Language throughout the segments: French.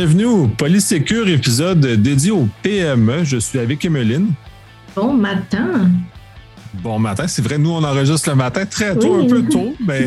Bienvenue au Polysécure, épisode dédié au PME. Je suis avec Emeline. Bon matin. Bon matin, c'est vrai, nous on enregistre le matin très tôt, un peu tôt, mais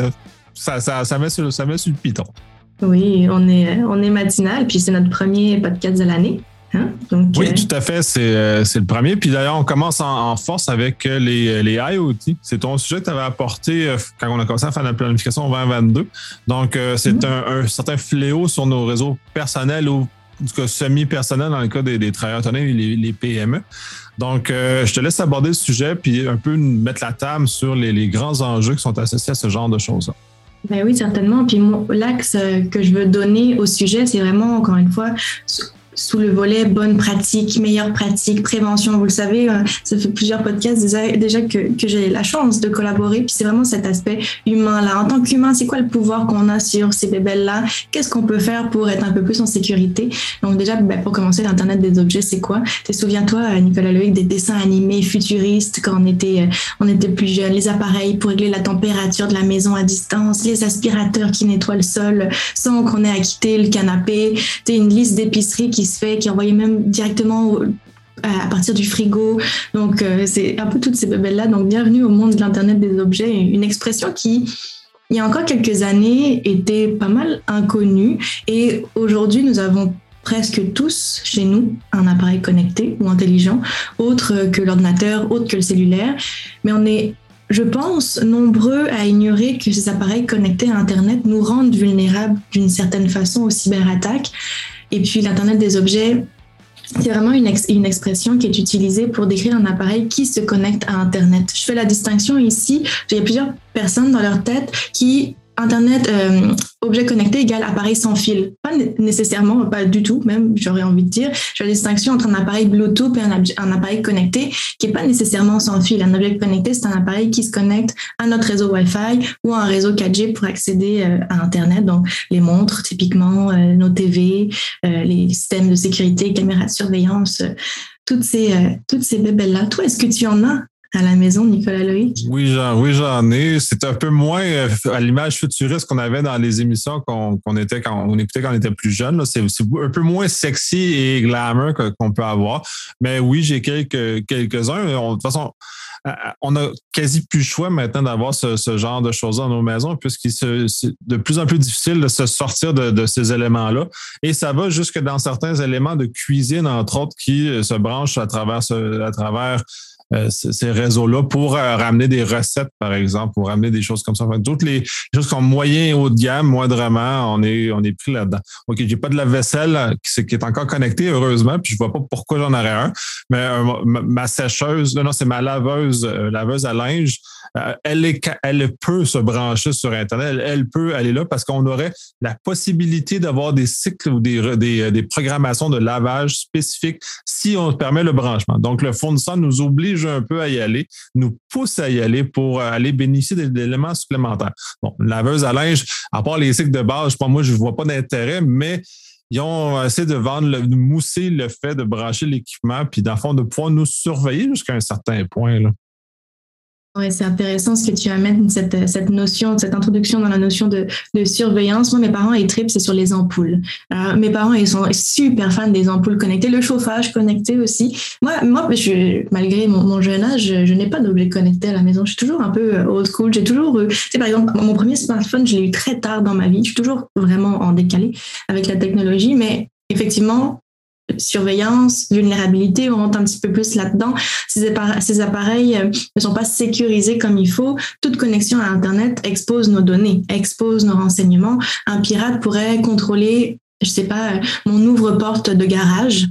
ça met sur le piton. Oui, on est matinal, puis c'est notre premier podcast de l'année. Hein? Donc, oui, tout à fait, c'est le premier. Puis d'ailleurs, on commence en force avec les IoT. C'est ton sujet que tu avais apporté quand on a commencé à faire la planification 2022. Donc, c'est un certain fléau sur nos réseaux personnels ou du cas semi-personnels dans le cas des travailleurs autonomes et les PME. Donc, je te laisse aborder le sujet puis un peu mettre la table sur les grands enjeux qui sont associés à ce genre de choses-là. Ben oui, certainement. Puis l'axe que je veux donner au sujet, c'est vraiment, encore une fois, sous le volet bonne pratique, meilleure pratique, prévention. Vous le savez, ça fait plusieurs podcasts déjà que j'ai la chance de collaborer. Puis c'est vraiment cet aspect humain-là. En tant qu'humain, c'est quoi le pouvoir qu'on a sur ces bébelles-là? Qu'est-ce qu'on peut faire pour être un peu plus en sécurité? Donc déjà, pour commencer, l'Internet des objets, c'est quoi? Souviens-toi, Nicolas Loïc, des dessins animés futuristes quand on était plus jeunes, les appareils pour régler la température de la maison à distance, les aspirateurs qui nettoient le sol sans qu'on ait à quitter le canapé, une liste d'épicerie qui est envoyée même directement à partir du frigo. Donc, c'est un peu toutes ces bébelles-là. Donc, bienvenue au monde de l'Internet des objets, une expression qui, il y a encore quelques années, était pas mal inconnue. Et aujourd'hui, nous avons presque tous chez nous un appareil connecté ou intelligent, autre que l'ordinateur, autre que le cellulaire. Mais on est, je pense, nombreux à ignorer que ces appareils connectés à Internet nous rendent vulnérables d'une certaine façon aux cyberattaques. Et puis, l'Internet des objets, c'est vraiment une expression qui est utilisée pour décrire un appareil qui se connecte à Internet. Je fais la distinction ici. Il y a plusieurs personnes dans leur tête qui... Internet, objet connecté égale appareil sans fil. Pas nécessairement, pas du tout, même, j'aurais envie de dire. Je fais la distinction entre un appareil Bluetooth et un appareil connecté qui n'est pas nécessairement sans fil. Un objet connecté, c'est un appareil qui se connecte à notre réseau Wi-Fi ou à un réseau 4G pour accéder à Internet. Donc, les montres, typiquement, nos TV, les systèmes de sécurité, caméras de surveillance, toutes ces bébelles-là. Toi, est-ce que tu en as à la maison, Nicolas Loïc? Oui, j'en ai. C'est un peu moins à l'image futuriste qu'on avait dans les émissions qu'on écoutait quand on était plus jeune. Là. C'est un peu moins sexy et glamour qu'on peut avoir. Mais oui, j'ai quelques-uns. De toute façon, on a quasi plus le choix maintenant d'avoir ce genre de choses dans nos maisons, puisqu'il c'est de plus en plus difficile de se sortir de ces éléments-là. Et ça va jusque dans certains éléments de cuisine, entre autres, qui se branchent à travers ces réseaux-là pour ramener des recettes, par exemple, pour ramener des choses comme ça. Enfin, toutes les choses comme moyen et haut de gamme, moindrement, on est pris là-dedans. OK, j'ai pas de lave-vaisselle qui est encore connectée, heureusement, puis je vois pas pourquoi j'en aurais un, mais ma sécheuse, non, c'est ma laveuse à linge, elle peut se brancher sur Internet, elle peut aller là parce qu'on aurait la possibilité d'avoir des cycles ou des programmations de lavage spécifiques si on permet le branchement. Donc, le fournisseur nous oblige un peu à y aller, nous pousse à y aller pour aller bénéficier d'éléments supplémentaires. Bon, une laveuse à linge, à part les cycles de base, moi, je ne vois pas d'intérêt, mais ils ont essayé de mousser le fait de brancher l'équipement, puis dans le fond, de pouvoir nous surveiller jusqu'à un certain point, là. Oui, c'est intéressant ce que tu amènes, cette notion, cette introduction dans la notion de surveillance. Moi, mes parents, ils tripent, c'est sur les ampoules. Mes parents, ils sont super fans des ampoules connectées, le chauffage connecté aussi. Moi, malgré mon jeune âge, je n'ai pas d'objet connecté à la maison. Je suis toujours un peu old school. J'ai toujours, par exemple, mon premier smartphone, je l'ai eu très tard dans ma vie. Je suis toujours vraiment en décalé avec la technologie, mais effectivement, surveillance, vulnérabilité, on rentre un petit peu plus là-dedans. Ces appareils ne sont pas sécurisés comme il faut. Toute connexion à Internet expose nos données, expose nos renseignements. Un pirate pourrait contrôler, mon ouvre-porte de garage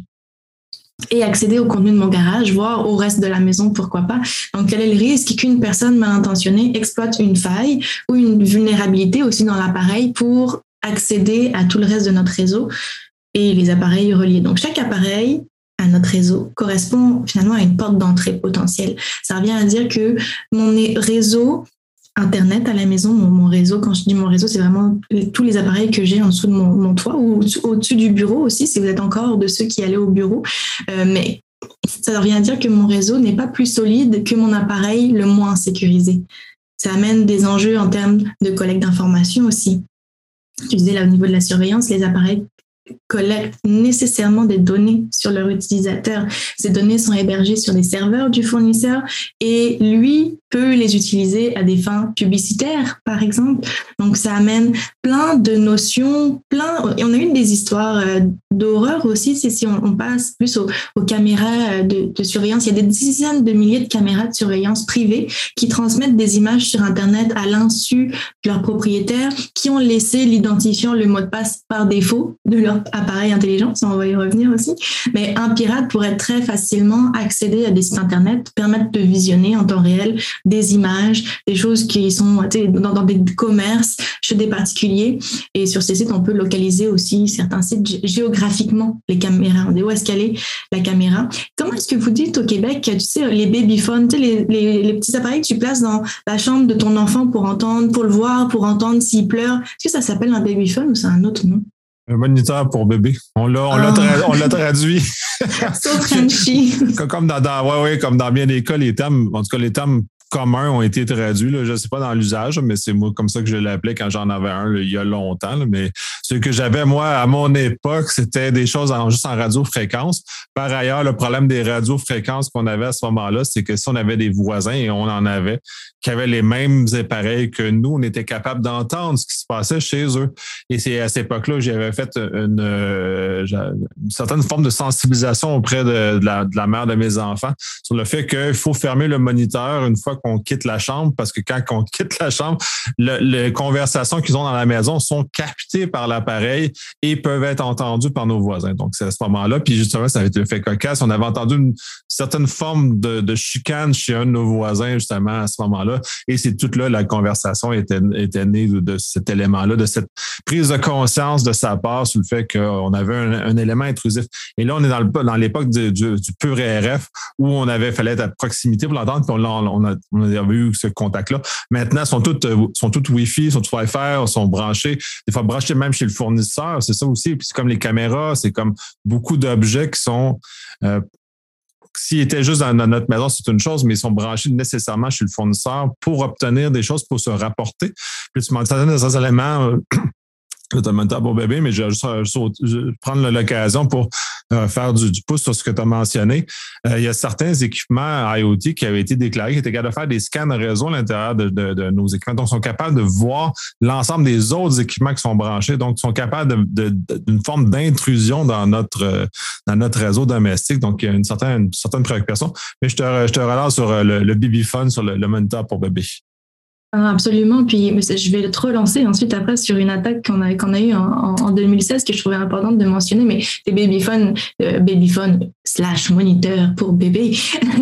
et accéder au contenu de mon garage, voire au reste de la maison, pourquoi pas. Donc, quel est le risque qu'une personne mal intentionnée exploite une faille ou une vulnérabilité aussi dans l'appareil pour accéder à tout le reste de notre réseau et les appareils reliés. Donc, chaque appareil à notre réseau correspond finalement à une porte d'entrée potentielle. Ça revient à dire que mon réseau Internet à la maison, mon réseau, quand je dis mon réseau, c'est vraiment tous les appareils que j'ai en dessous de mon toit ou au-dessus du bureau aussi, si vous êtes encore de ceux qui allaient au bureau. Mais ça revient à dire que mon réseau n'est pas plus solide que mon appareil le moins sécurisé. Ça amène des enjeux en termes de collecte d'informations aussi. Tu disais là au niveau de la surveillance, les appareils collectent nécessairement des données sur leur utilisateur. Ces données sont hébergées sur les serveurs du fournisseur et lui peut les utiliser à des fins publicitaires, par exemple. Donc, ça amène plein de notions, et on a eu des histoires d'horreur aussi, c'est si on passe plus aux caméras de surveillance. Il y a des dizaines de milliers de caméras de surveillance privées qui transmettent des images sur Internet à l'insu de leurs propriétaires qui ont laissé l'identifiant, le mot de passe par défaut de leur appareil intelligent, ça on va y revenir aussi. Mais un pirate pourrait très facilement accéder à des sites Internet, permettre de visionner en temps réel des images, des choses qui sont dans des commerces, chez des particuliers. Et sur ces sites, on peut localiser aussi certains sites géographiquement, les caméras. On dit où est-ce qu'elle est, la caméra. Comment est-ce que vous dites au Québec, tu sais, les babyphones, tu sais, les petits appareils que tu places dans la chambre de ton enfant pour le voir, pour entendre s'il pleure. Est-ce que ça s'appelle un babyphone ou c'est un autre nom? Un moniteur pour bébé. On l'a traduit. So Frenchy. Comme dans bien des cas, les termes communs ont été traduits. Là. Je ne sais pas dans l'usage, mais c'est moi comme ça que je l'appelais quand j'en avais un il y a longtemps. Là. Mais ce que j'avais, moi, à mon époque, c'était des choses juste en radiofréquence. Par ailleurs, le problème des radiofréquences qu'on avait à ce moment-là, c'est que si on avait des voisins, et on en avait, qui avaient les mêmes appareils que nous, on était capable d'entendre ce qui se passait chez eux. Et c'est à cette époque-là que j'avais fait une certaine forme de sensibilisation auprès de la mère de mes enfants sur le fait qu'il faut fermer le moniteur une fois qu'on quitte la chambre, parce que quand on quitte la chambre, les conversations qu'ils ont dans la maison sont captées par l'appareil et peuvent être entendues par nos voisins. Donc, c'est à ce moment-là. Puis justement, ça avait été le fait cocasse. On avait entendu une certaine forme de chicane chez un de nos voisins, justement, à ce moment-là. Et c'est toute là, la conversation était née de cet élément-là, de cette prise de conscience de sa part sur le fait qu'on avait un élément intrusif. Et là, on est dans l'époque du pur RF où fallait être à proximité pour l'entendre, puis on avait eu ce contact-là. Maintenant, sont toutes Wi-Fi, sont toutes Wi-Fi, sont branchés, des fois branchés même chez le fournisseur, c'est ça aussi. Puis c'est comme les caméras, c'est comme beaucoup d'objets qui sont... S'ils étaient juste dans notre maison, c'est une chose, mais ils sont branchés nécessairement chez le fournisseur pour obtenir des choses, pour se rapporter. Puis tu m'en dis des éléments... C'est un moniteur pour bébé, mais je vais juste prendre l'occasion pour faire du pouce sur ce que tu as mentionné. Il y a certains équipements IoT qui avaient été déclarés, qui étaient capables de faire des scans réseau à l'intérieur de nos équipements. Donc, ils sont capables de voir l'ensemble des autres équipements qui sont branchés. Donc, ils sont capables d'une forme d'intrusion dans notre réseau domestique. Donc, il y a une certaine préoccupation. Mais je te relance sur le babyphone, sur le moniteur pour bébé. Absolument. Puis je vais te relancer ensuite après sur une attaque qu'on a eue en 2016 que je trouvais importante de mentionner, mais des babyphones / moniteur pour bébé.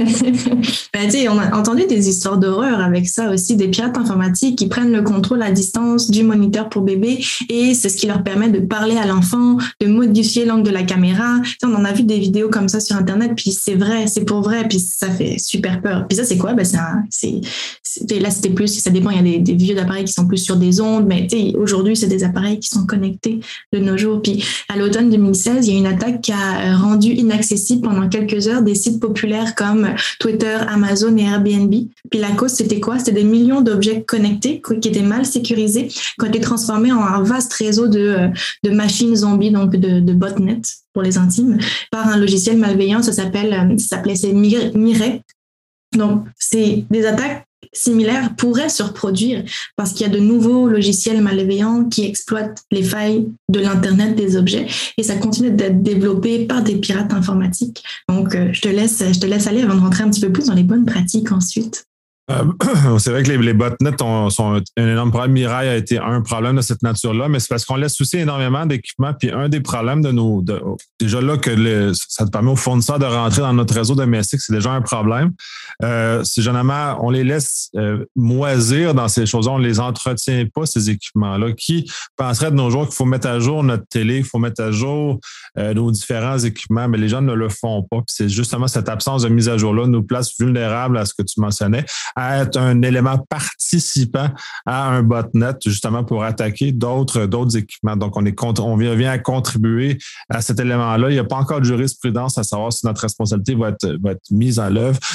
On a entendu des histoires d'horreur avec ça aussi, des pirates informatiques qui prennent le contrôle à distance du moniteur pour bébé et c'est ce qui leur permet de parler à l'enfant, de modifier l'angle de la caméra. On en a vu des vidéos comme ça sur Internet, puis c'est vrai, c'est pour vrai, puis ça fait super peur. Puis ça, c'est quoi? Là, c'était plus, ça dépend, il y a des vieux appareils qui sont plus sur des ondes, mais aujourd'hui, c'est des appareils qui sont connectés de nos jours. Puis à l'automne 2016, il y a une attaque qui a rendu inaccessible pendant quelques heures des sites populaires comme Twitter, Amazon et Airbnb. Puis la cause, c'était quoi? C'était des millions d'objets connectés qui étaient mal sécurisés, qui ont été transformés en un vaste réseau de machines zombies, donc de botnets pour les intimes, par un logiciel malveillant. Ça s'appelait Mirai. Donc, c'est des attaques similaires pourraient se reproduire parce qu'il y a de nouveaux logiciels malveillants qui exploitent les failles de l'Internet des objets et ça continue d'être développé par des pirates informatiques. Donc, je te laisse aller avant de rentrer un petit peu plus dans les bonnes pratiques ensuite. C'est vrai que les botnets sont un énorme problème. Mirai a été un problème de cette nature-là, mais c'est parce qu'on laisse aussi énormément d'équipements. Puis un des problèmes déjà là que ça te permet aux fournisseurs de rentrer dans notre réseau domestique, c'est déjà un problème. C'est généralement, on les laisse moisir dans ces choses-là. On ne les entretient pas, ces équipements-là. Qui penserait de nos jours qu'il faut mettre à jour notre télé, il faut mettre à jour nos différents équipements, mais les gens ne le font pas. Puis c'est justement cette absence de mise à jour-là nous place vulnérables à ce que tu mentionnais, à être un élément participant à un botnet, justement pour attaquer d'autres équipements. Donc, on vient à contribuer à cet élément-là. Il n'y a pas encore de jurisprudence à savoir si notre responsabilité va être mise à l'œuvre.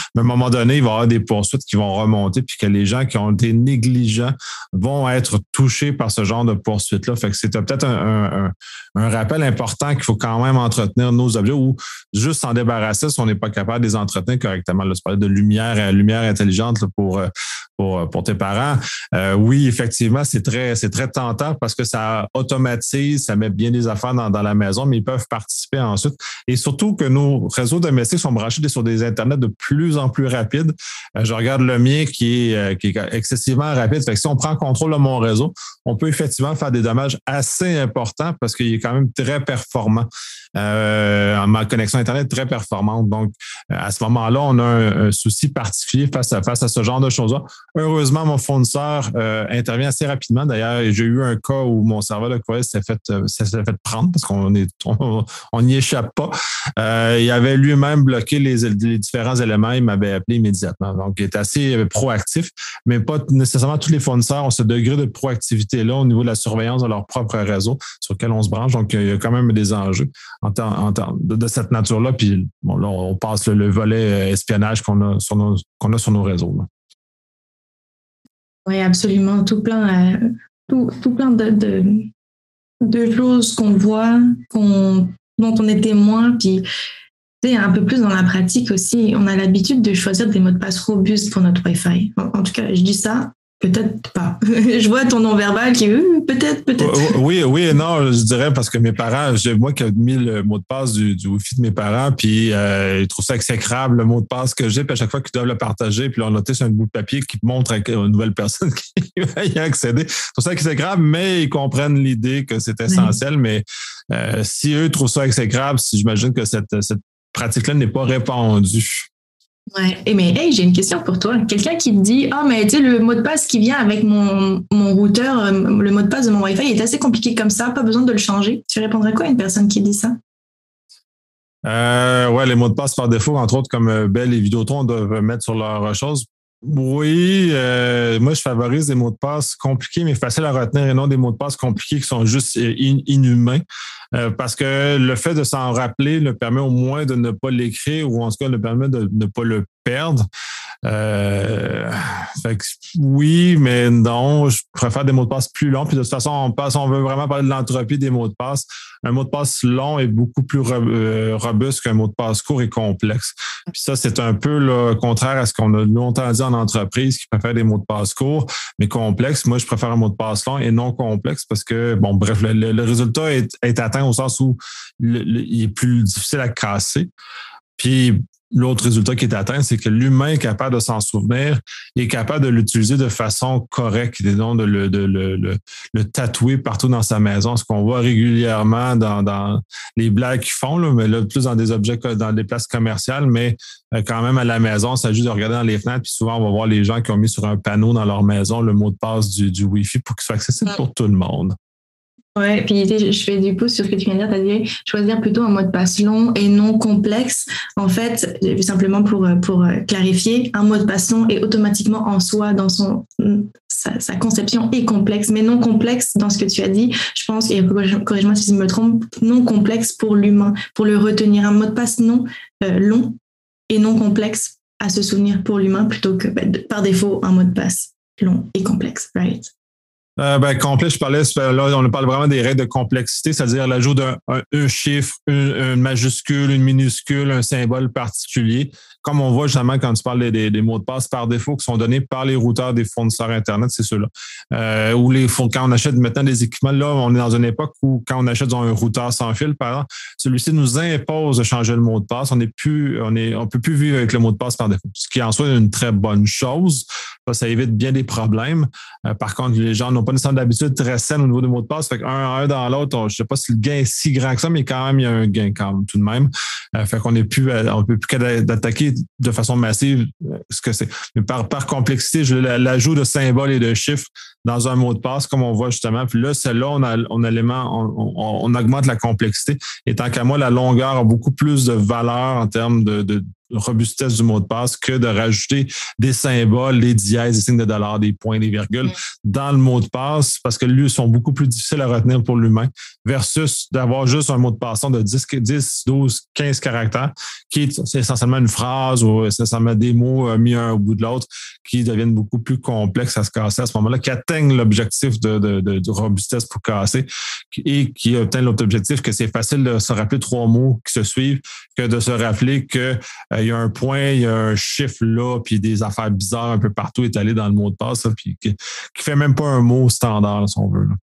Mais à un moment donné, il va y avoir des poursuites qui vont remonter, puis que les gens qui ont été négligents vont être touchés par ce genre de poursuites-là. Fait que c'est peut-être un rappel important qu'il faut quand même entretenir nos objets ou juste s'en débarrasser si on n'est pas capable de les entretenir correctement. Là, je parlais de lumière intelligente là, pour tes parents. Oui, effectivement, c'est très tentant parce que ça automatise, ça met bien des affaires dans la maison, mais ils peuvent participer ensuite. Et surtout que nos réseaux domestiques sont branchés sur des Internets de plus en plus rapides. Je regarde le mien qui est excessivement rapide. Fait que si on prend contrôle de mon réseau, on peut effectivement faire des dommages assez importants parce qu'il est quand même très performant. Ma connexion Internet est très performante. Donc, à ce moment-là, on a un souci particulier face à ce genre de choses-là. Heureusement, mon fournisseur intervient assez rapidement. D'ailleurs, j'ai eu un cas où mon serveur de courriel s'est fait prendre parce qu'on n'y échappe pas. Il avait lui-même bloqué les différents éléments. Il m'avait appelé immédiatement. Donc, il est assez proactif, mais pas nécessairement tous les fournisseurs ont ce degré de proactivité-là au niveau de la surveillance de leur propre réseau sur lequel on se branche. Donc, il y a quand même des enjeux de cette nature-là. Puis, bon, là, on passe le volet espionnage qu'on a sur nos réseaux. Là. Oui, absolument. Tout plein de choses qu'on voit, dont on est témoin. Puis, un peu plus dans la pratique aussi, on a l'habitude de choisir des mots de passe robustes pour notre Wi-Fi. En tout cas, je dis ça, peut-être pas. Je vois ton non-verbal qui est peut-être. Oui et non, je dirais parce que mes parents, moi qui ai mis le mot de passe du Wi-Fi de mes parents, puis ils trouvent ça exécrable, le mot de passe que j'ai, puis à chaque fois qu'ils doivent le partager, puis l'on noté sur un bout de papier qui montre à une nouvelle personne qui va y accéder. C'est pour ça que c'est grave, mais ils comprennent l'idée que c'est essentiel, mais si eux trouvent ça exécrable, j'imagine que cette pratique-là n'est pas répandue. Ouais. Mais hey, j'ai une question pour toi. Quelqu'un qui te dit mais tu sais, le mot de passe qui vient avec mon routeur, le mot de passe de mon Wi-Fi est assez compliqué comme ça, pas besoin de le changer. Tu répondrais quoi à une personne qui dit ça? Les mots de passe par défaut, entre autres, comme Bell et Vidéotron doivent mettre sur leurs choses. Oui, moi, je favorise des mots de passe compliqués, mais faciles à retenir et non des mots de passe compliqués qui sont juste inhumains. Parce que le fait de s'en rappeler le permet au moins de ne pas l'écrire ou en tout cas le permet de ne pas le perdre. Fait que oui, mais non, je préfère des mots de passe plus longs. Puis de toute façon, on veut vraiment parler de l'entropie des mots de passe. Un mot de passe long est beaucoup plus robuste qu'un mot de passe court et complexe. Puis ça, c'est un peu le contraire à ce qu'on a longtemps dit en entreprise, qui préfère des mots de passe courts, mais complexes. Moi, je préfère un mot de passe long et non complexe parce que, bon, bref, le résultat est atteint au sens où il est plus difficile à casser. Puis, l'autre résultat qui est atteint, c'est que l'humain est capable de s'en souvenir et est capable de l'utiliser de façon correcte et non de le tatouer partout dans sa maison. Ce qu'on voit régulièrement dans les blagues qu'ils font, là, mais là, plus dans des objets, dans des places commerciales, mais quand même à la maison, il s'agit de regarder dans les fenêtres, puis souvent, on va voir les gens qui ont mis sur un panneau dans leur maison le mot de passe du Wi-Fi pour qu'il soit accessible pour tout le monde. Ouais, puis je fais du pouce sur ce que tu viens de dire, tu as dit choisir plutôt un mot de passe long et non complexe. En fait, simplement pour clarifier, un mot de passe long est automatiquement en soi, dans sa conception est complexe, mais non complexe dans ce que tu as dit. Je pense, et corrige-moi si je me trompe, non complexe pour l'humain, pour le retenir. Un mot de passe long et non complexe à se souvenir pour l'humain plutôt que par défaut un mot de passe long et complexe, right? Complexe, là, on parle vraiment des règles de complexité, c'est-à-dire l'ajout d'un chiffre, une majuscule, une minuscule, un symbole particulier. Comme on voit justement quand tu parles des mots de passe par défaut qui sont donnés par les routeurs des fournisseurs Internet, c'est ceux-là. Quand on achète maintenant des équipements, là, on est dans une époque où quand on achète un routeur sans fil, par exemple, celui-ci nous impose de changer le mot de passe. On peut plus vivre avec le mot de passe par défaut, ce qui en soi est une très bonne chose. Ça évite bien des problèmes. Par contre, les gens n'ont pas nécessairement d'habitude très saine au niveau des mots de passe. Fait qu'un dans l'autre, je ne sais pas si le gain est si grand que ça, mais quand même, il y a un gain quand même tout de même. Fait qu'on on peut plus qu'attaquer de façon massive ce que c'est. Mais par complexité, l'ajout de symboles et de chiffres dans un mot de passe, comme on voit justement. Puis là, celle-là, on augmente la complexité. Et tant qu'à moi, la longueur a beaucoup plus de valeur en termes de robustesse du mot de passe que de rajouter des symboles, des dièses, des signes de dollars, des points, des virgules dans le mot de passe parce que lui, ils sont beaucoup plus difficiles à retenir pour l'humain versus d'avoir juste un mot de passe de 10, 12, 15 caractères qui est essentiellement une phrase ou essentiellement des mots mis un au bout de l'autre qui deviennent beaucoup plus complexes à se casser à ce moment-là, qui atteignent l'objectif de robustesse pour casser et qui obtiennent l'autre objectif que c'est facile de se rappeler 3 mots qui se suivent que de se rappeler que il y a un point, il y a un chiffre là, puis des affaires bizarres un peu partout étalées dans le mot de passe, là, puis qui fait même pas un mot standard, si on veut. Là.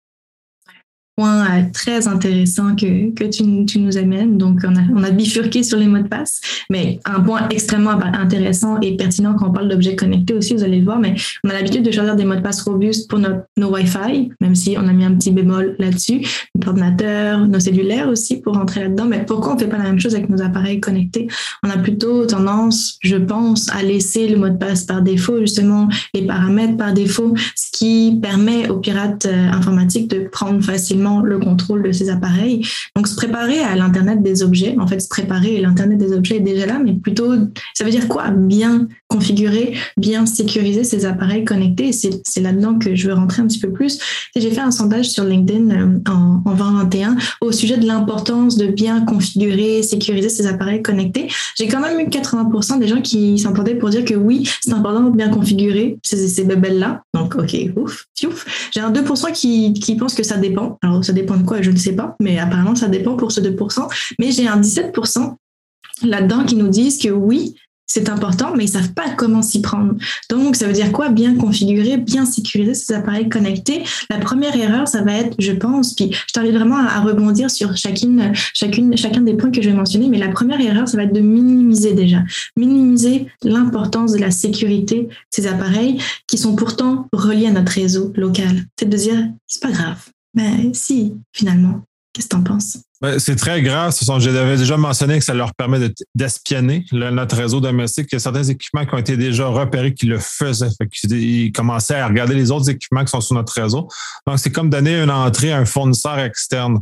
Point très intéressant que tu nous amènes. Donc, on a bifurqué sur les mots de passe, mais un point extrêmement intéressant et pertinent quand on parle d'objets connectés aussi, vous allez le voir, mais on a l'habitude de choisir des mots de passe robustes pour nos Wi-Fi, même si on a mis un petit bémol là-dessus, notre ordinateur, nos cellulaires aussi pour rentrer là-dedans. Mais pourquoi on ne fait pas la même chose avec nos appareils connectés? On a plutôt tendance, je pense, à laisser le mot de passe par défaut, justement, les paramètres par défaut, ce qui permet aux pirates informatiques de prendre facilement le contrôle de ces appareils. Donc, se préparer à l'Internet des objets, en fait, se préparer, l'Internet des objets est déjà là, mais plutôt, ça veut dire quoi? Bien configurer, bien sécuriser ces appareils connectés. Et c'est là-dedans que je veux rentrer un petit peu plus. J'ai fait un sondage sur LinkedIn en 2021 au sujet de l'importance de bien configurer, sécuriser ces appareils connectés. J'ai quand même eu 80% des gens qui s'entendaient pour dire que oui, c'est important de bien configurer ces bébelles-là. Donc, OK, ouf. J'ai un 2% qui pense que ça dépend. Alors, ça dépend de quoi, je ne sais pas, mais apparemment, ça dépend pour ce 2%. Mais j'ai un 17% là-dedans qui nous disent que oui, c'est important, mais ils ne savent pas comment s'y prendre. Donc, ça veut dire quoi? Bien configurer, bien sécuriser ces appareils connectés. La première erreur, ça va être, je pense, puis je t'invite vraiment à rebondir sur chacun des points que je vais mentionner, mais la première erreur, ça va être de minimiser déjà. Minimiser l'importance de la sécurité de ces appareils qui sont pourtant reliés à notre réseau local. C'est de dire, c'est pas grave. Mais si, finalement, qu'est-ce que tu en penses? C'est très grave. J'avais déjà mentionné que ça leur permet d'espionner notre réseau domestique. Il y a certains équipements qui ont été déjà repérés qui le faisaient. Ils commençaient à regarder les autres équipements qui sont sur notre réseau. Donc, c'est comme donner une entrée à un fournisseur externe.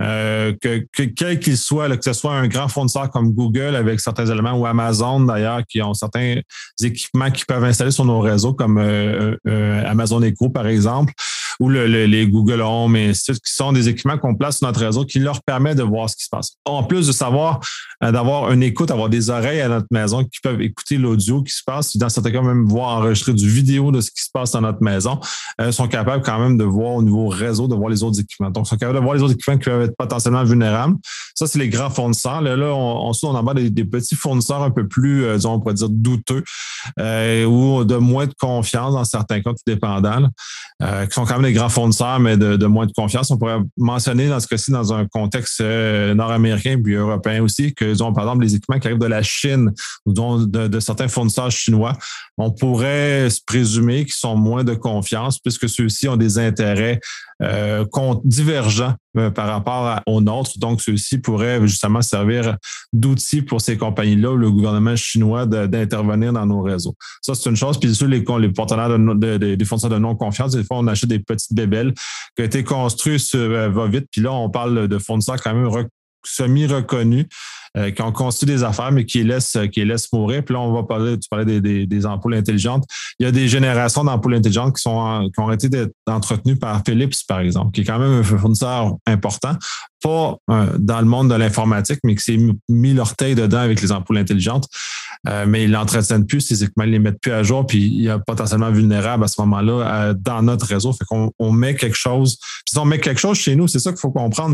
Quel qu'il soit, là, que ce soit un grand fournisseur comme Google avec certains éléments ou Amazon d'ailleurs, qui ont certains équipements qui peuvent installer sur nos réseaux comme Amazon Echo par exemple, ou les Google Home, et ainsi de suite, qui sont des équipements qu'on place sur notre réseau qui leur permet de voir ce qui se passe. En plus de savoir, d'avoir une écoute, avoir des oreilles à notre maison qui peuvent écouter l'audio qui se passe, dans certains cas même voir enregistrer du vidéo de ce qui se passe dans notre maison, sont capables quand même de voir au niveau réseau, de voir les autres équipements. Donc, ils sont capables de voir les autres équipements qui peuvent être potentiellement vulnérables. Ça, c'est les grands fournisseurs. Là, ensuite, on en voit des petits fournisseurs un peu plus, disons, on pourrait dire douteux, ou de moins de confiance dans certains cas, tout dépendant, qui sont quand même des grands fournisseurs, mais de moins de confiance. On pourrait mentionner dans ce cas-ci, dans un contexte nord-américain puis européen aussi, que, disons, par exemple, les équipements qui arrivent de la Chine ou de certains fournisseurs chinois, on pourrait se présumer qu'ils sont moins de confiance puisque ceux-ci ont des intérêts divergents par rapport aux nôtres. Donc, ceux-ci pourraient justement servir d'outils pour ces compagnies-là ou le gouvernement chinois d'intervenir dans nos réseaux. Ça, c'est une chose. Puis, sur les partenaires des fournisseurs de non-confiance, des fois, on achète des petites bébelles qui ont été construites va-vite. Puis là, on parle de fournisseurs quand même semi-reconnus qui ont construit des affaires, mais qui les laissent mourir. Puis là, tu parlais des ampoules intelligentes. Il y a des générations d'ampoules intelligentes qui ont été entretenues par Philips, par exemple, qui est quand même un fournisseur important, pas dans le monde de l'informatique, mais qui s'est mis l'orteil dedans avec les ampoules intelligentes. Mais ils l'entretiennent plus, ces équipements, ils les mettent plus à jour, puis il y a potentiellement vulnérable à ce moment-là dans notre réseau. Fait qu'on met quelque chose. Puis si on met quelque chose chez nous, c'est ça qu'il faut comprendre.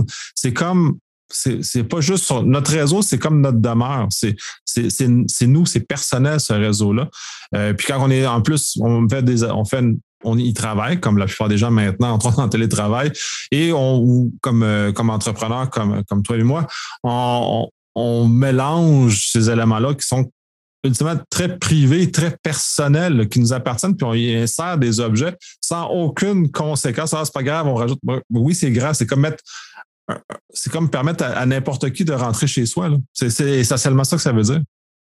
C'est pas juste sur notre réseau, c'est comme notre demeure. C'est nous, c'est personnel, ce réseau-là. Puis quand on est, en plus, on y travaille, comme la plupart des gens maintenant, entre autres en télétravail, et comme entrepreneur, comme toi et moi, on mélange ces éléments-là qui sont ultimement très privés, très personnels, là, qui nous appartiennent, puis on y insère des objets sans aucune conséquence. Ah, c'est pas grave, on rajoute. Oui, c'est grave, c'est comme permettre à n'importe qui de rentrer chez soi. Là. C'est essentiellement ça que ça veut dire.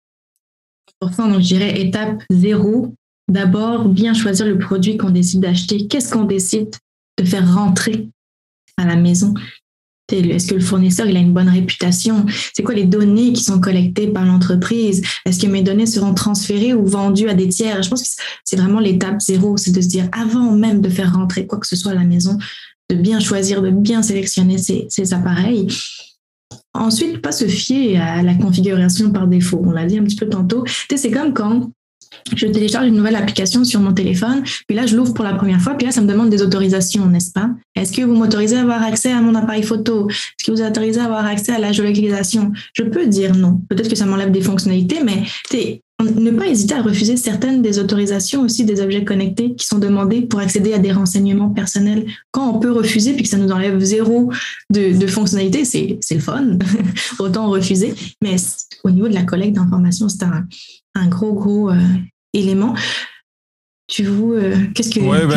Donc, je dirais étape 0. D'abord, bien choisir le produit qu'on décide d'acheter. Qu'est-ce qu'on décide de faire rentrer à la maison? Est-ce que le fournisseur il a une bonne réputation? C'est quoi les données qui sont collectées par l'entreprise? Est-ce que mes données seront transférées ou vendues à des tiers? Je pense que c'est vraiment l'étape zéro, c'est de se dire avant même de faire rentrer quoi que ce soit à la maison, de bien choisir, de bien sélectionner ces appareils. Ensuite, pas se fier à la configuration par défaut. On l'a dit un petit peu tantôt. C'est comme quand je télécharge une nouvelle application sur mon téléphone, puis là, je l'ouvre pour la première fois, puis là, ça me demande des autorisations, n'est-ce pas? Est-ce que vous m'autorisez à avoir accès à mon appareil photo? Est-ce que vous autorisez à avoir accès à la géolocalisation? Je peux dire non. Peut-être que ça m'enlève des fonctionnalités, mais ne pas hésiter à refuser certaines des autorisations aussi des objets connectés qui sont demandés pour accéder à des renseignements personnels. Quand on peut refuser puis que ça nous enlève zéro de fonctionnalités, c'est le fun. Autant refuser. Mais au niveau de la collecte d'informations, c'est un gros élément. Qu'est-ce que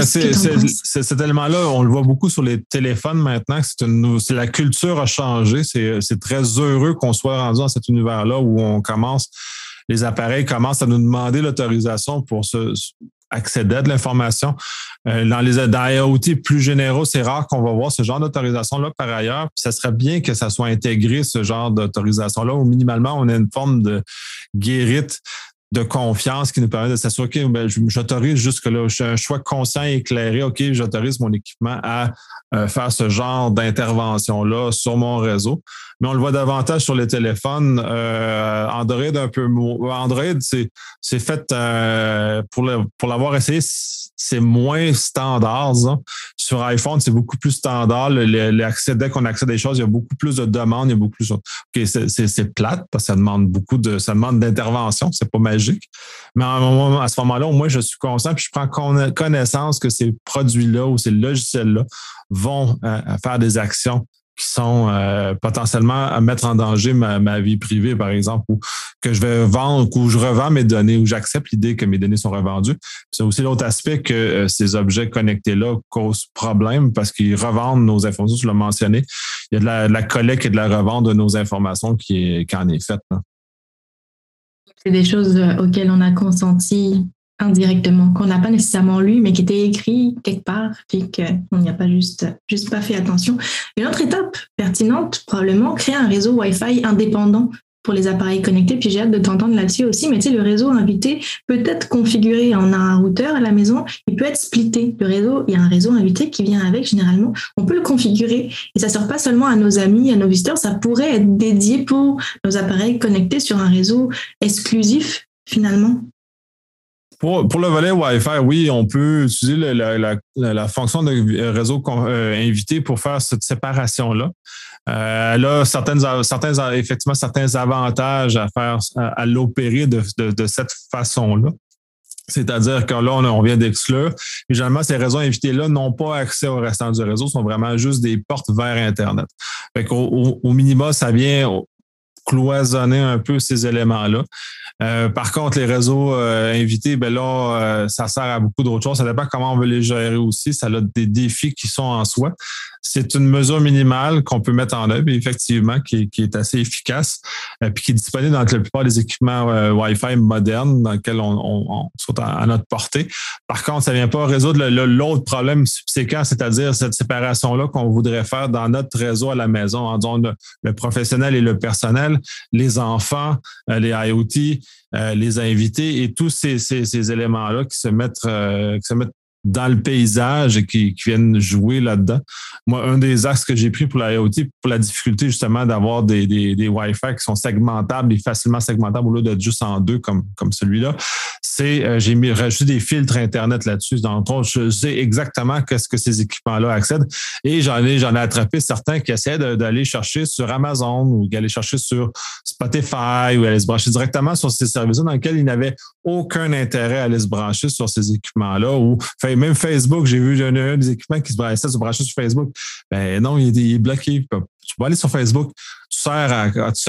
cet élément-là, on le voit beaucoup sur les téléphones maintenant. La culture a changé. C'est très heureux qu'on soit rendu dans cet univers-là où les appareils commencent à nous demander l'autorisation pour accéder à de l'information. Dans IoT plus généraux, c'est rare qu'on va voir ce genre d'autorisation-là par ailleurs. Puis ça serait bien que ça soit intégré, ce genre d'autorisation-là, où minimalement, on a une forme de guérite de confiance qui nous permet de s'assurer que j'autorise jusque-là. Je fais un choix conscient et éclairé. OK, j'autorise mon équipement à faire ce genre d'intervention-là sur mon réseau. Mais on le voit davantage sur les téléphones. Android, Android, c'est fait pour l'avoir essayé, c'est moins standard. Hein. Sur iPhone, c'est beaucoup plus standard. Dès qu'on accède à des choses, il y a beaucoup plus de demandes, il y a beaucoup plus. OK, c'est plate parce que ça demande d'intervention, c'est pas magique. Mais à ce moment-là, au moins, je suis conscient puis je prends connaissance que ces produits-là ou ces logiciels-là vont faire des actions qui sont potentiellement à mettre en danger ma vie privée, par exemple, ou que je vais vendre, ou je revends mes données, ou j'accepte l'idée que mes données sont revendues. Puis c'est aussi l'autre aspect que ces objets connectés-là causent problème parce qu'ils revendent nos informations, tu l'as mentionné. Il y a de la collecte et de la revente de nos informations qui en est faite. Hein. C'est des choses auxquelles on a consenti indirectement, qu'on n'a pas nécessairement lu, mais qui étaient écrits quelque part, puis qu'on n'y a pas juste pas fait attention. Une autre étape pertinente, probablement, créer un réseau Wi-Fi indépendant pour les appareils connectés, puis j'ai hâte de t'entendre là-dessus aussi, mais tu sais, le réseau invité peut être configuré, on a un routeur à la maison, il peut être splitté. Le réseau, il y a un réseau invité qui vient avec, généralement, on peut le configurer, et ça ne sert pas seulement à nos amis, à nos visiteurs, ça pourrait être dédié pour nos appareils connectés sur un réseau exclusif, finalement. Pour le volet Wi-Fi, oui, on peut utiliser la fonction de réseau invité pour faire cette séparation-là. Elle a effectivement certains avantages à l'opérer de cette façon-là. C'est-à-dire que là, on vient d'exclure. Et généralement, ces réseaux invités-là n'ont pas accès au restant du réseau, sont vraiment juste des portes vers Internet. Fait qu'au minima, ça vient cloisonner un peu ces éléments-là. Par contre, les réseaux invités, ça sert à beaucoup d'autres choses. Ça dépend comment on veut les gérer aussi. Ça a des défis qui sont en soi. C'est une mesure minimale qu'on peut mettre en œuvre, effectivement, qui est assez efficace, puis qui est disponible dans la plupart des équipements Wi-Fi modernes dans lesquels on soit à notre portée. Par contre, ça ne vient pas résoudre l'autre problème subséquent, c'est-à-dire cette séparation-là qu'on voudrait faire dans notre réseau à la maison, en disant le professionnel et le personnel, les enfants, les IoT, les invités et tous ces éléments-là qui se mettent dans le paysage et qui viennent jouer là-dedans. Moi, un des axes que j'ai pris pour la IoT, pour la difficulté justement d'avoir des Wi-Fi qui sont segmentables et facilement segmentables au lieu d'être juste en deux comme celui-là, c'est j'ai rajouté des filtres Internet là-dessus. Donc, je sais exactement qu'est-ce que ces équipements-là accèdent et j'en ai attrapé certains qui essaient d'aller chercher sur Amazon ou d'aller chercher sur Spotify ou aller se brancher directement sur ces services-là dans lesquels ils n'avaient aucun intérêt à aller se brancher sur ces équipements-là ou même Facebook, j'ai vu un des équipements qui se branchait sur Facebook. Ben non, il est bloqué. Tu peux aller sur Facebook, tu sers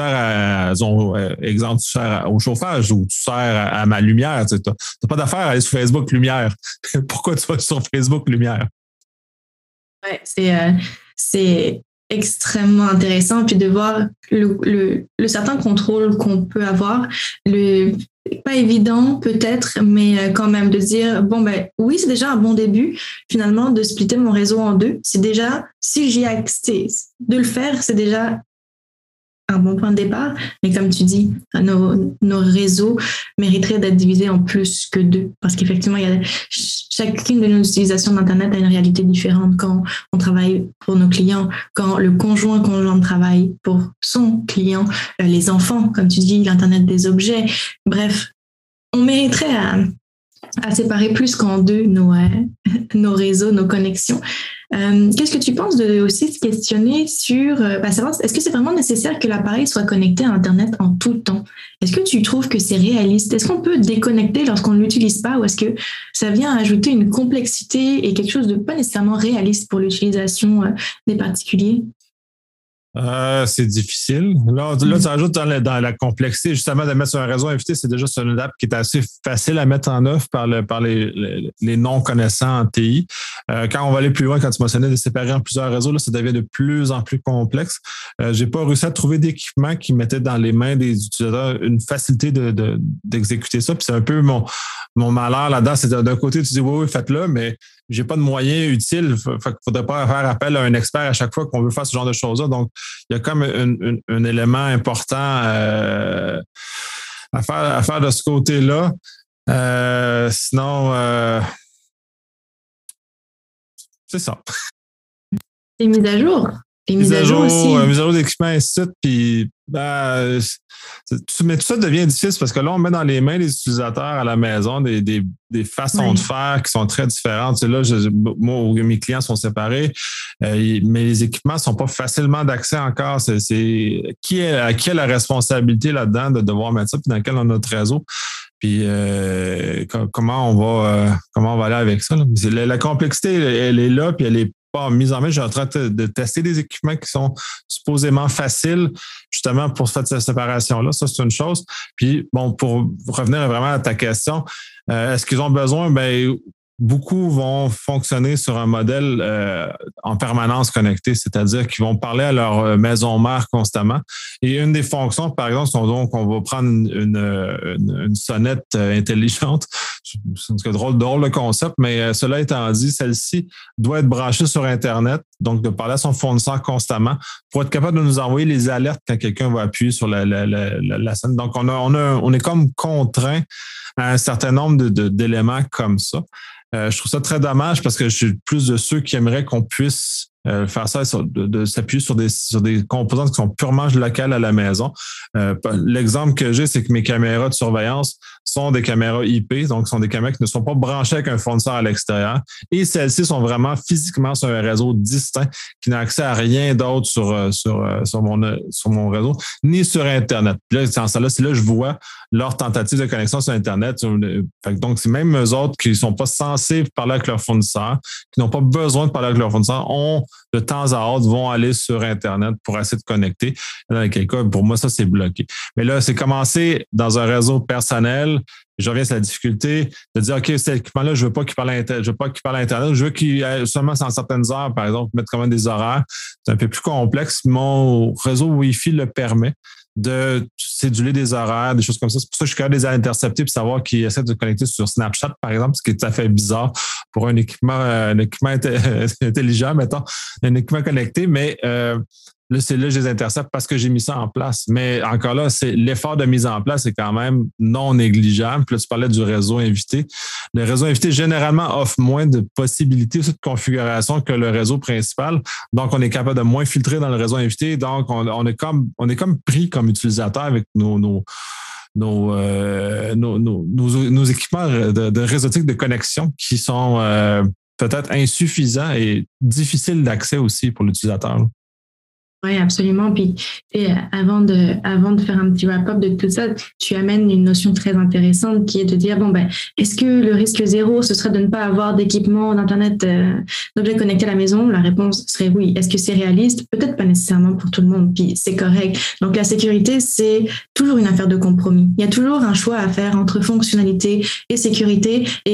au chauffage ou tu sers à ma lumière. Tu n'as pas d'affaire à aller sur Facebook Lumière. Pourquoi tu vas sur Facebook Lumière? Oui, c'est extrêmement intéressant. Puis de voir le certain contrôle qu'on peut avoir. pas évident peut-être, mais quand même de dire, bon, ben oui, c'est déjà un bon début, finalement, de splitter mon réseau en deux. C'est déjà, si j'y ai accès, de le faire, c'est déjà un bon point de départ. Mais comme tu dis, nos réseaux mériteraient d'être divisés en plus que deux. Parce qu'effectivement, chacune de nos utilisations d'Internet a une réalité différente quand on travaille pour nos clients, quand le conjoint travaille pour son client, les enfants, comme tu dis, l'Internet des objets. Bref, on mériterait à séparer plus qu'en deux nos réseaux, nos connexions. Qu'est-ce que tu penses de aussi se questionner sur savoir est-ce que c'est vraiment nécessaire que l'appareil soit connecté à Internet en tout temps? Est-ce que tu trouves que c'est réaliste? Est-ce qu'on peut déconnecter lorsqu'on ne l'utilise pas ou est-ce que ça vient ajouter une complexité et quelque chose de pas nécessairement réaliste pour l'utilisation des particuliers? C'est difficile. Là, tu rajoutes dans la complexité, justement, de mettre sur un réseau invité, c'est déjà sur une app qui est assez facile à mettre en œuvre par les non-connaissants en TI. Quand on va aller plus loin, quand tu mentionnais de séparer en plusieurs réseaux, là, ça devient de plus en plus complexe. J'ai pas réussi à trouver d'équipement qui mettait dans les mains des utilisateurs une facilité d'exécuter ça. Puis c'est un peu mon malheur là-dedans. C'est d'un côté, tu dis oui, faites-le, mais j'ai pas de moyens utiles. Fait qu'il faudrait pas faire appel à un expert à chaque fois qu'on veut faire ce genre de choses-là. Donc, il y a comme un élément important à faire de ce côté-là. Sinon, c'est ça. Les mises à jour. Les mises à jour aussi. Mise à jour d'équipement et ainsi de suite. Puis, mais tout ça devient difficile parce que là, on met dans les mains des utilisateurs à la maison des façons de faire qui sont très différentes. Tu sais, là, moi, mes clients sont séparés, mais les équipements ne sont pas facilement d'accès encore. Qui a la responsabilité là-dedans de devoir mettre ça, puis dans quel est notre réseau? Puis comment on va aller avec ça? Là? La complexité, elle est là, puis elle est pas mise en main. Je suis en train de tester des équipements qui sont supposément faciles, justement, pour faire cette séparation-là. Ça, c'est une chose. Puis, bon, pour revenir vraiment à ta question, est-ce qu'ils ont besoin? Ben, beaucoup vont fonctionner sur un modèle en permanence connecté, c'est-à-dire qu'ils vont parler à leur maison mère constamment. Et une des fonctions, par exemple, sont donc on va prendre une sonnette intelligente. C'est un drôle de concept, mais cela étant dit, celle-ci doit être branchée sur Internet, donc de parler à son fournisseur constamment pour être capable de nous envoyer les alertes quand quelqu'un va appuyer sur la sonnette. Donc, on est comme contraint à un certain nombre d'éléments comme ça. Je trouve ça très dommage parce que je suis plus de ceux qui aimeraient qu'on puisse faire ça, de s'appuyer sur des composantes qui sont purement locales à la maison. L'exemple que j'ai, c'est que mes caméras de surveillance sont des caméras IP, donc sont des caméras qui ne sont pas branchées avec un fournisseur à l'extérieur. Et celles-ci sont vraiment physiquement sur un réseau distinct qui n'a accès à rien d'autre sur mon réseau, ni sur Internet. Puis là, dans ça là, c'est là que je vois leur tentative de connexion sur Internet. Donc, c'est même eux autres qui ne sont pas censés parler avec leur fournisseur, qui n'ont pas besoin de parler avec leur fournisseur, de temps à autre, vont aller sur Internet pour essayer de connecter. Dans quel cas, pour moi, ça, c'est bloqué. Mais là, c'est commencé dans un réseau personnel. Je reviens sur la difficulté de dire, OK, cet équipement-là, je veux pas qu'il parle à Internet, je veux qu'il aille seulement dans certaines heures, par exemple, mettre quand même des horaires. C'est un peu plus complexe. Mon réseau Wi-Fi le permet de céduler des horaires, des choses comme ça. C'est pour ça que je suis capable de les intercepter et savoir qu'ils essaient de connecter sur Snapchat, par exemple, ce qui est tout à fait bizarre pour un équipement intelligent, mettons, un équipement connecté, mais là, je les intercepte parce que j'ai mis ça en place. Mais encore là, l'effort de mise en place est quand même non négligeable. Puis là, tu parlais du réseau invité. Le réseau invité, généralement, offre moins de possibilités de configuration que le réseau principal. Donc, on est capable de moins filtrer dans le réseau invité. Donc, on est comme pris comme utilisateur avec nos équipements de réseautique de connexion qui sont peut-être insuffisants et difficiles d'accès aussi pour l'utilisateur. Oui, absolument. Puis, avant de faire un petit wrap-up de tout ça, tu amènes une notion très intéressante qui est de dire, est-ce que le risque zéro, ce serait de ne pas avoir d'équipement d'Internet, d'objets connectés à la maison? La réponse serait oui. Est-ce que c'est réaliste? Peut-être pas nécessairement pour tout le monde, puis c'est correct. Donc, la sécurité, c'est toujours une affaire de compromis. Il y a toujours un choix à faire entre fonctionnalité et sécurité. Et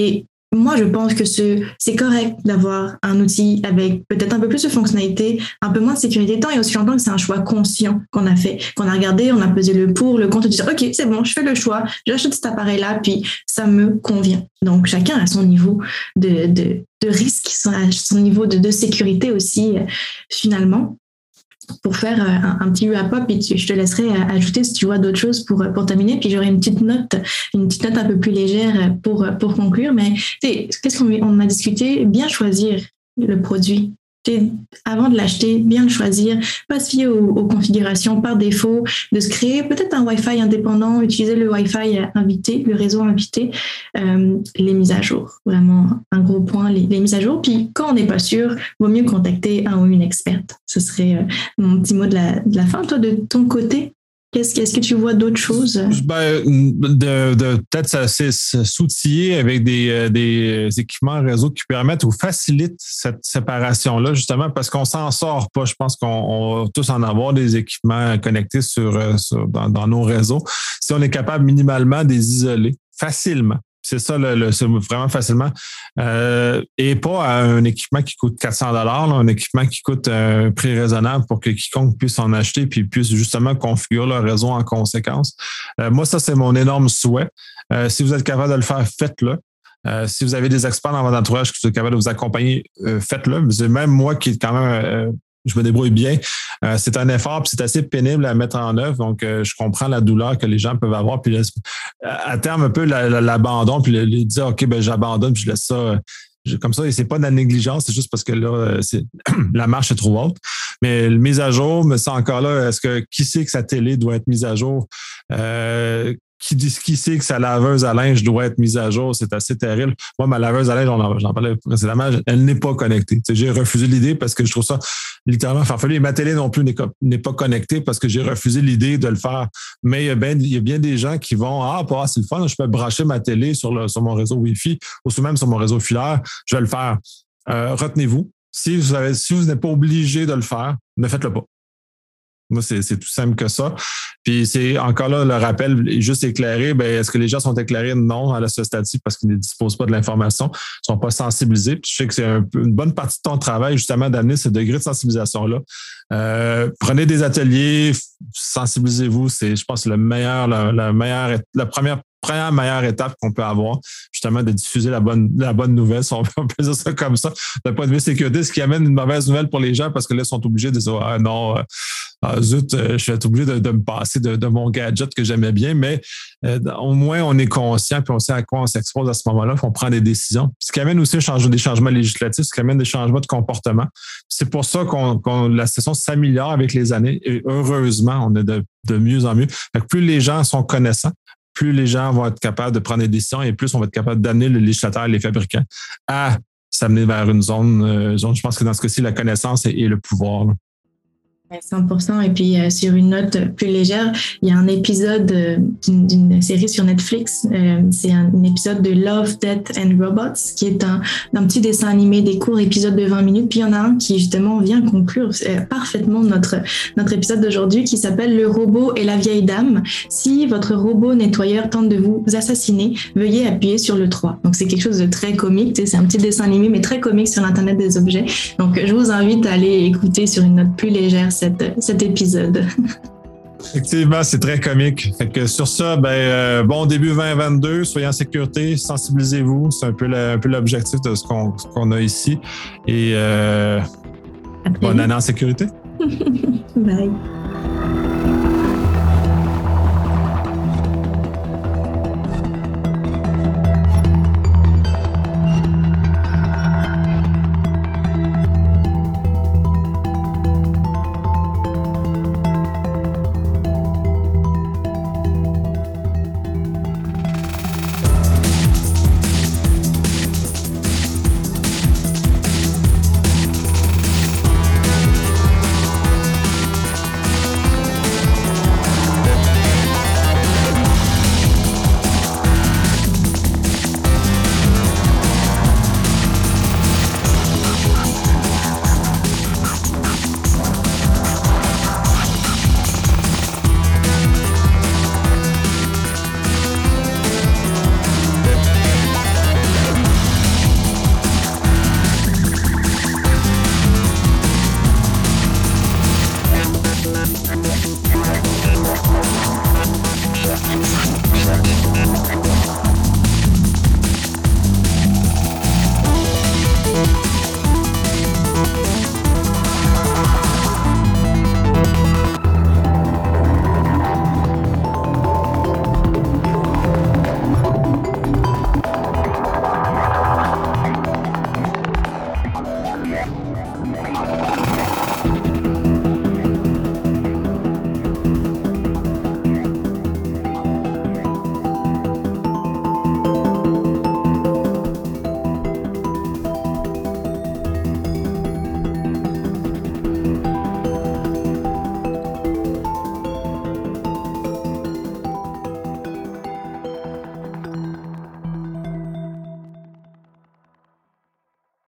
moi, je pense que c'est correct d'avoir un outil avec peut-être un peu plus de fonctionnalité, un peu moins de sécurité, tant et aussi longtemps que c'est un choix conscient qu'on a fait, qu'on a regardé, on a pesé le pour, le contre, et dit OK, c'est bon, je fais le choix, j'achète cet appareil-là, puis ça me convient. Donc, chacun a son niveau de risque, son niveau de sécurité aussi, finalement. Pour faire un petit wrap-up, et je te laisserai ajouter si tu vois d'autres choses pour terminer, puis j'aurai une petite note un peu plus légère pour conclure. Mais qu'est-ce qu'on a discuté? Bien choisir le produit. Avant de l'acheter, bien le choisir, pas se fier aux configurations par défaut, de se créer peut-être un Wi-Fi indépendant, utiliser le Wi-Fi invité, le réseau invité, les mises à jour, vraiment un gros point, les mises à jour. Puis quand on n'est pas sûr, vaut mieux contacter un ou une experte. Ce serait mon petit mot de la fin. Toi, de ton côté, est-ce que tu vois d'autres choses? Peut-être s'outiller avec des équipements réseau qui permettent ou facilitent cette séparation-là, justement, parce qu'on s'en sort pas. Je pense qu'on va tous en avoir des équipements connectés dans nos réseaux. Si on est capable minimalement de les isoler facilement. C'est ça, c'est vraiment facilement. Et pas à un équipement qui coûte 400 $, un équipement qui coûte un prix raisonnable pour que quiconque puisse en acheter puis puisse justement configurer leur réseau en conséquence. Moi, ça, c'est mon énorme souhait. Si vous êtes capable de le faire, faites-le. Si vous avez des experts dans votre entourage qui sont capables de vous accompagner, faites-le. Même moi qui est quand même... je me débrouille bien. C'est un effort, puis c'est assez pénible à mettre en œuvre. Donc, je comprends la douleur que les gens peuvent avoir. Puis à terme, un peu l'abandon, puis dire OK, ben j'abandonne, puis je laisse ça comme ça. Et c'est pas de la négligence, c'est juste parce que là, la marche est trop haute. Mais le mise à jour, mais ça encore là, qui sait que sa télé doit être mise à jour? Qui sait que sa laveuse à linge doit être mise à jour? C'est assez terrible. Moi, ma laveuse à linge, j'en parlais précédemment, elle n'est pas connectée. J'ai refusé l'idée parce que je trouve ça littéralement farfelu. Et ma télé non plus n'est pas connectée parce que j'ai refusé l'idée de le faire. Mais il y a bien des gens qui vont c'est le fun, je peux brancher ma télé sur mon réseau Wi-Fi ou même sur mon réseau filaire. Je vais le faire. Retenez-vous. Si vous n'êtes pas obligé de le faire, ne faites-le pas. Moi, c'est tout simple que ça. Puis c'est encore là, le rappel est juste éclairé. Est-ce que les gens sont éclairés? Non, à ce stade-ci, parce qu'ils ne disposent pas de l'information, ne sont pas sensibilisés. Puis je sais que c'est une bonne partie de ton travail, justement, d'amener ce degré de sensibilisation-là. Prenez des ateliers, sensibilisez-vous. C'est, je pense, la première meilleure étape qu'on peut avoir, justement, de diffuser la bonne nouvelle, si on peut dire ça comme ça, d'un point de vue sécurité, ce qui amène une mauvaise nouvelle pour les gens parce que là, ils sont obligés de dire je vais être obligé de me passer de mon gadget que j'aimais bien, mais au moins, on est conscient puis on sait à quoi on s'expose à ce moment-là, puis on prend des décisions. Ce qui amène aussi des changements législatifs, ce qui amène des changements de comportement. C'est pour ça qu'on la situation s'améliore avec les années et heureusement, on est de mieux en mieux. Fait que plus les gens sont connaissants, plus les gens vont être capables de prendre des décisions et plus on va être capable d'amener le législateur et les fabricants à s'amener vers une zone. Je pense que dans ce cas-ci, la connaissance et le pouvoir. Là. 100%. Et puis, sur une note plus légère, il y a un épisode d'une série sur Netflix. C'est un épisode de Love, Death and Robots, qui est un petit dessin animé, des courts épisodes de 20 minutes. Puis, il y en a un qui, justement, vient conclure parfaitement notre épisode d'aujourd'hui, qui s'appelle « Le robot et la vieille dame ». Si votre robot nettoyeur tente de vous assassiner, veuillez appuyer sur le 3. Donc, c'est quelque chose de très comique. C'est un petit dessin animé, mais très comique sur l'Internet des objets. Donc, je vous invite à aller écouter sur une note plus légère cet épisode. Effectivement, c'est très comique. Fait que sur ça, bon début 2022, soyez en sécurité, sensibilisez-vous. C'est un peu l'objectif de ce qu'on a ici. Et bonne année en sécurité. Bye.